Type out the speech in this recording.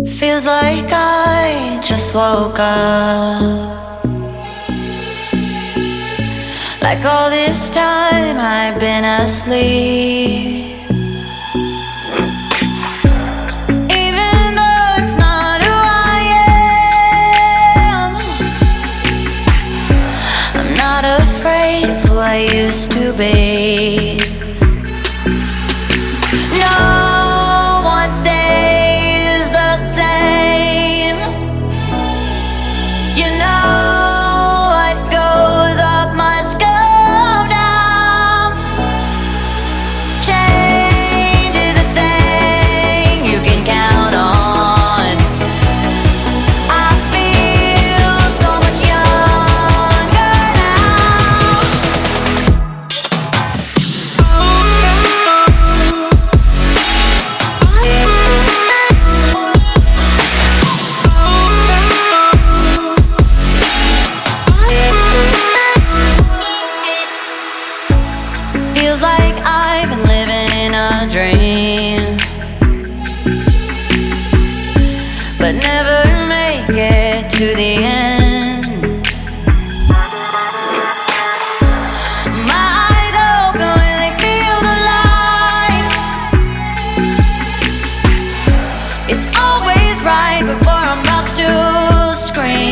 Feels like I just woke up. Like all this time I've been asleep. Even though it's not who I am, I'm not afraid of who I used to be. No one stays the same. You know what goes up must come down. Change is a thing you can count on. I feel so much younger now. Feels like I've been living in a dream, but never make it to the end. My eyes open when they feel the light. It's always right before I'm about to scream.